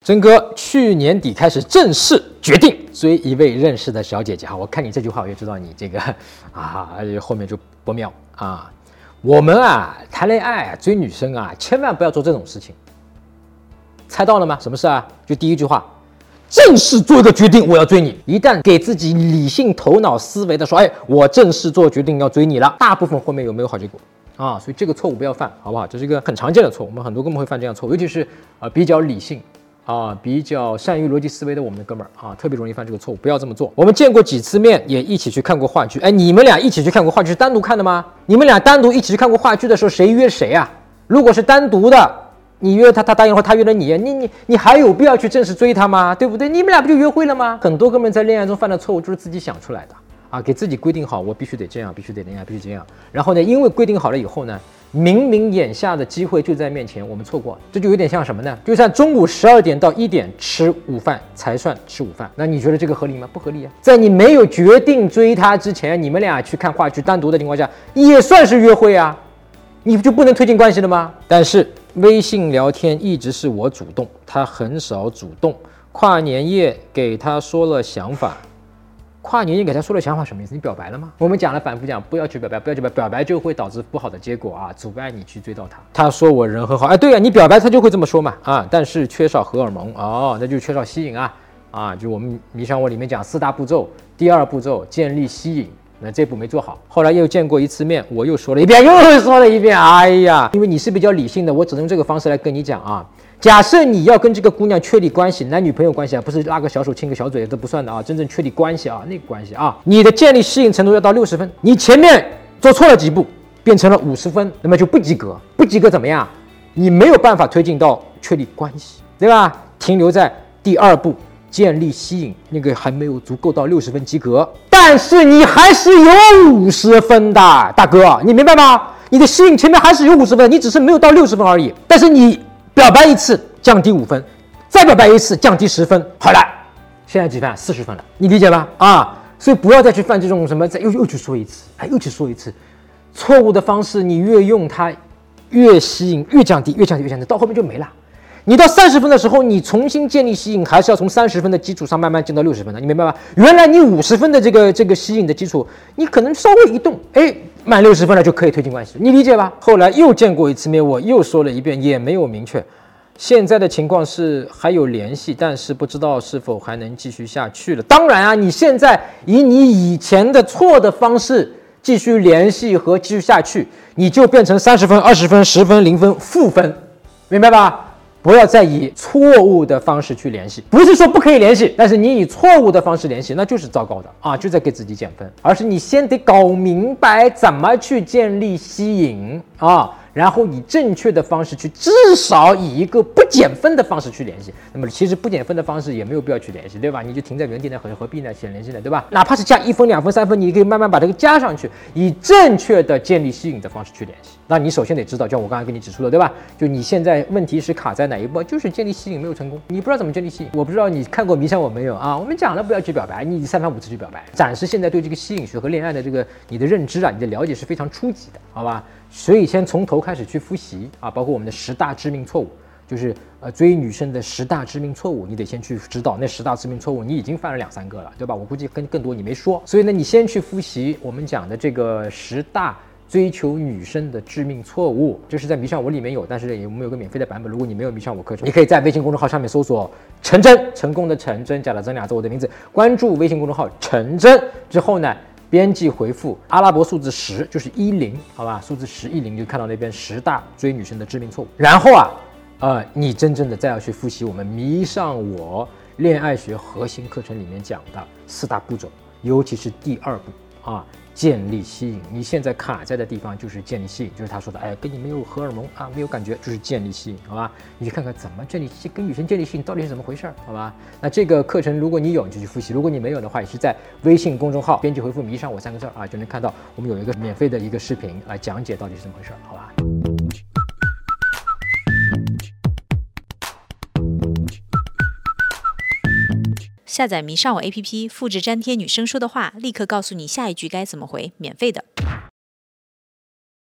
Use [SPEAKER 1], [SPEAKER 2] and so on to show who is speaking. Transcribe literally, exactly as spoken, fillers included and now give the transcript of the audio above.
[SPEAKER 1] 曾哥去年底开始正式决定追一位认识的小姐姐哈，我看你这句话我就知道你这个啊，后面就不妙啊。我们啊谈恋爱啊追女生啊，千万不要做这种事情。猜到了吗？什么事啊？就第一句话，正式做一个决定，我要追你。一旦给自己理性头脑思维的说，哎，我正式做决定要追你了，大部分后面有没有好结果啊？所以这个错误不要犯，好不好？这是一个很常见的错误，我们很多哥们会犯这样错误，尤其是呃比较理性啊、比较善于逻辑思维的我们的哥们儿啊，特别容易犯这个错误，不要这么做。我们见过几次面，也一起去看过话剧。哎，你们俩一起去看过话剧是单独看的吗？你们俩单独一起去看过话剧的时候，谁约谁啊？如果是单独的。你约他，他答应或他约了你，你你你还有必要去正式追他吗？对不对？你们俩不就约会了吗？很多哥们在恋爱中犯的错误就是自己想出来的啊，给自己规定好，我必须得这样，必须得那样，必须这样。然后呢，因为规定好了以后呢，明明眼下的机会就在面前，我们错过，这就有点像什么呢？就像中午十二点到一点吃午饭才算吃午饭，那你觉得这个合理吗？不合理啊！在你没有决定追他之前，你们俩去看话剧单独的情况下，也算是约会啊，你就不能推进关系了吗？但是。微信聊天一直是我主动，他很少主动。跨年夜给他说了想法，跨年夜给他说了想法什么意思？你表白了吗？我们讲了，反复讲，不要去表白，不要去表白，表白就会导致不好的结果啊，阻碍你去追到他。他说我人很好，哎，对啊，你表白他就会这么说嘛啊，但是缺少荷尔蒙哦，那就缺少吸引啊啊，就我们迷上我里面讲四大步骤，第二步骤建立吸引。那这步没做好，后来又见过一次面，我又说了一遍，又说了一遍。哎呀，因为你是比较理性的，我只能用这个方式来跟你讲啊。假设你要跟这个姑娘确立关系，男女朋友关系啊，不是拉个小手亲个小嘴都不算的啊，真正确立关系啊，那个关系啊，你的建立吸引程度要到六十分，你前面做错了几步，变成了五十分，那么就不及格，不及格怎么样？你没有办法推进到确立关系，对吧？停留在第二步。建立吸引，那个还没有足够到六十分及格，但是你还是有五十分的，大哥，你明白吗？你的吸引前面还是有五十分，你只是没有到六十分而已。但是你表白一次降低五分，再表白一次降低十分，好了，现在几分？四十分了，你理解吧？啊，所以不要再去犯这种什么，再又又去说一次，哎，又去说一次，错误的方式，你越用它，越吸引，越降低，越降低，越降低，到后面就没了。你到三十分的时候，你重新建立吸引，还是要从三十分的基础上慢慢降到六十分的，你明白吗？原来你五十分的这个这个吸引的基础，你可能稍微一动，哎，满六十分了就可以推进关系，你理解吧？后来又见过一次面，我又说了一遍，也没有明确。现在的情况是还有联系，但是不知道是否还能继续下去了。当然啊，你现在以你以前的错的方式继续联系和继续下去，你就变成三十分、二十分、十分、零分、负分，明白吧？不要再以错误的方式去联系，不是说不可以联系，但是你以错误的方式联系，那就是糟糕的啊，就在给自己减分。而是你先得搞明白怎么去建立吸引啊，然后以正确的方式去，至少以一个不减分的方式去联系。那么其实不减分的方式也没有必要去联系，对吧？你就停在原地呢，何何必呢？先联系呢，对吧？哪怕是加一分、两分、三分，你可以慢慢把这个加上去，以正确的建立吸引的方式去联系。那你首先得知道，就像我刚才跟你指出的，对吧？就你现在问题是卡在哪一步？就是建立吸引没有成功，你不知道怎么建立吸引。我不知道你看过《迷上我》没有啊？我们讲了不要去表白，你三番五次去表白，展示现在对这个吸引学和恋爱的这个你的认知啊，你的了解是非常初级的，好吧？所以先从头开始去复习啊，包括我们的十大致命错误，就是呃追女生的十大致命错误，你得先去知道那十大致命错误，你已经犯了两三个了，对吧？我估计跟更多你没说，所以呢，你先去复习我们讲的这个十大。追求女生的致命错误，这是在迷上我里面有，但是我们有个免费的版本。如果你没有迷上我课程，你可以在微信公众号上面搜索“陈真”，成功的陈，真假的真，俩字我的名字，关注微信公众号陈真之后呢，编辑回复阿拉伯数字十，就是一零，好吧？数字十一零就看到那边十大追女生的致命错误。然后啊，呃，你真正的再要去复习我们迷上我恋爱学核心课程里面讲的四大步骤，尤其是第二步啊。建立吸引，你现在卡在的地方就是建立吸引，就是他说的，哎，跟你没有荷尔蒙啊，没有感觉，就是建立吸引，好吧？你去看看怎么建立吸引，跟女生建立吸引到底是怎么回事，好吧？那这个课程如果你有，你就去复习；如果你没有的话，也是在微信公众号编辑回复"迷上我"三个字啊，就能看到我们有一个免费的一个视频来讲解到底是怎么回事，好吧？
[SPEAKER 2] 下载迷上我 A P P， 复制粘贴女生说的话，立刻告诉你下一句该怎么回，免费的。